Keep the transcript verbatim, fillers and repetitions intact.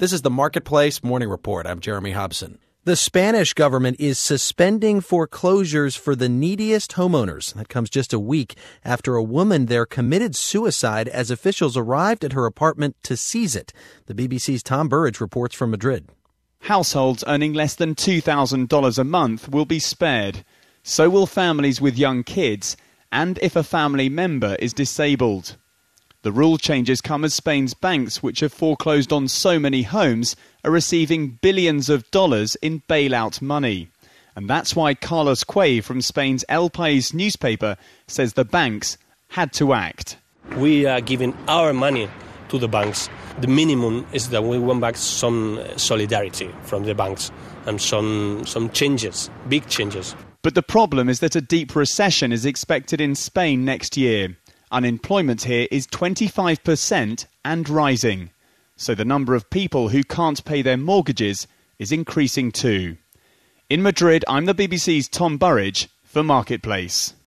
This is the Marketplace Morning Report. I'm Jeremy Hobson. The Spanish government is suspending foreclosures for the neediest homeowners. That comes just a week after a woman there committed suicide as officials arrived at her apartment to seize it. The B B C's Tom Burridge reports from Madrid. Households earning less than two thousand dollars a month will be spared. So will families with young kids, and if a family member is disabled. The rule changes come as Spain's banks, which have foreclosed on so many homes, are receiving billions of dollars in bailout money. And that's why Carlos Cuey from Spain's El País newspaper says the banks had to act. We are giving our money to the banks. The minimum is that we want back some solidarity from the banks and some, some changes, big changes. But the problem is that a deep recession is expected in Spain next year. Unemployment here is twenty-five percent and rising. So the number of people who can't pay their mortgages is increasing too. In Madrid, I'm the B B C's Tom Burridge for Marketplace.